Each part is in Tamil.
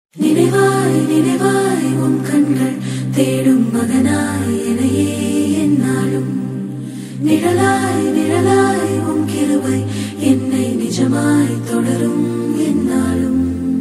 நினைவாய் நினைவாய் உன் கண்கள் தேடும் மகனாய் எனையே என்னாலும் நிழலாய் நிழலாய் உன் கிருபை என்னை நிஜமாய் தொடரும் என்னாலும்.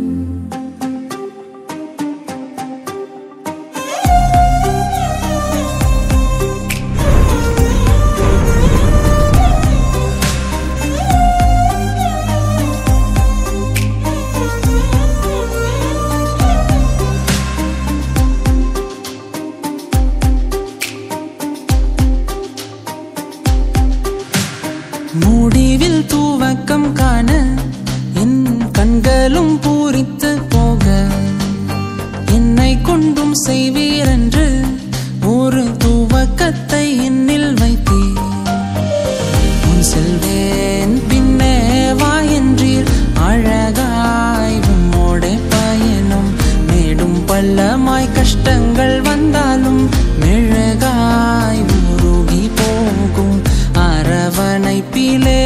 முடிவில் தூவக்கம் காண என் கண்களும் பூரித்து போக என்னை கொண்டும் செய்வீரென்று ஒரு தூவக்கத்தை என்னில் வைத்தீர். உன் செல்வேன் பின்னே வா என்றீர். அழகாய் உம்மோடே பயணம் மேடும் பள்ளமாய் கஷ்டங்கள் வந்தாலும் மெழுகாய் உருகி போகும் அரவணைப்பிலே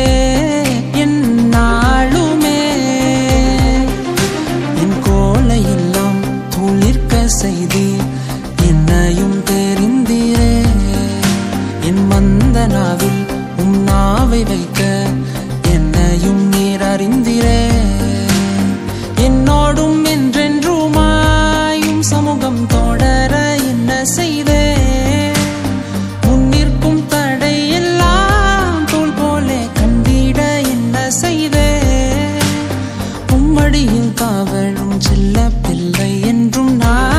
என்னாலுமே என் கோலையெல்லாம் துளிர்க்க செய்தீர். என்னையும் தெரிந்தீரே. என் மந்த நாவில் உம் நாவை வைக்க என்னையும் நீர் அறிந்தீரே. என்னோடும் என்றென்றுமாயும் சமூகம் தொடர என்ன செய்தே. உம்மடியில் காவலும் செல்ல பிள்ளை என்றும்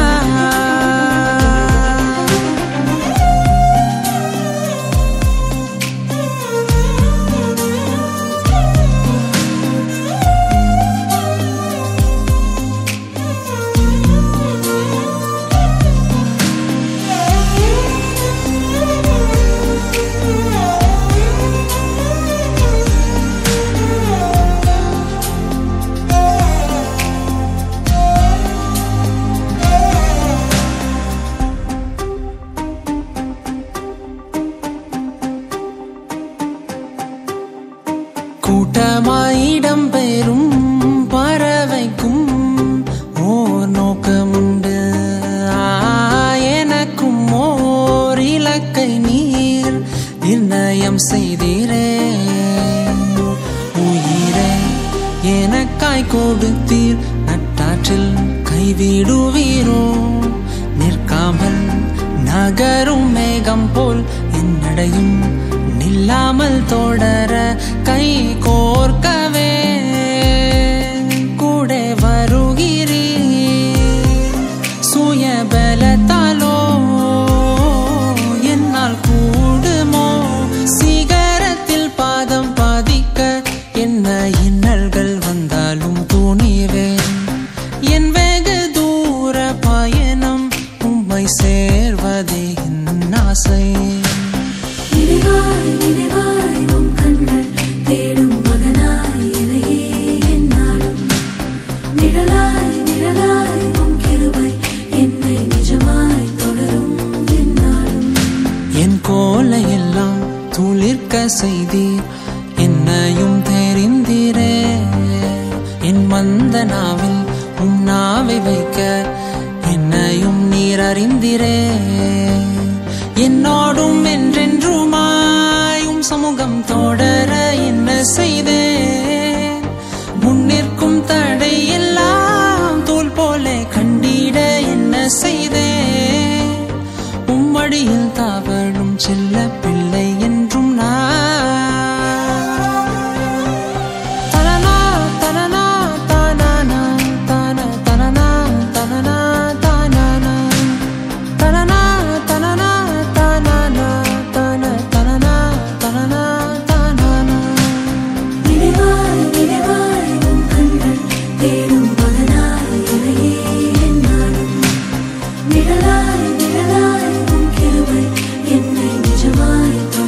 கூட்டமாயிடம் பெறும் பறவைக்கும் ஓர் நோக்கமுண்டு. எனக்கும் ஓர் இலக்கை நீர் நிர்ணயம் செய்தீரே. உயிரை எனக்காய் கொடுத்தீர். நட்டாற்றில் கைவிடுவீரோ. நிற்காமல் நகரும் மேகம் போல் என்னடையும் நில்லாமல் தொடர கை கோர்க்கவே கூட வருகிறீர். சுயபலத்தாலோ என்னால் கூடுமோ. சிகரத்தில் பாதம் பாதிக்க என்ன இன்னல்கள் வந்தாலும் துணிவேன். என் வெகு தூர பயணம் உம்மை சேர்வதே என் ஆசை. நினைவாய் நினைவாய் உன் கண்கள் தேடும் மகனாய் எனையே என்னாலும் நிழலாய் நிழலாய் உன் கிருபை என்னை நிஜமாய் தொடரும் என்னாலும். என் கோலையெல்லாம் துளிர்க்க செய்தீர். என்னையும் தெரிந்தீரே. என் மந்த நாவில் உம் நாவை வைக்க என்னையும் நீர் அறிந்தீரே. என்னோடும் என்றென்றுமாயும் சமூகம் தொடர என்ன செய்தேன். முன்னிற்கும் தடை எல்லாம் தோல் போல கண்டிட என்ன செய்தேன். உம்மடியில் தாவலும் செல்ல பிள்ளை என்றும் நிழலாய் நிழலாய் உன் கிருபை என்னை நிஜமாய்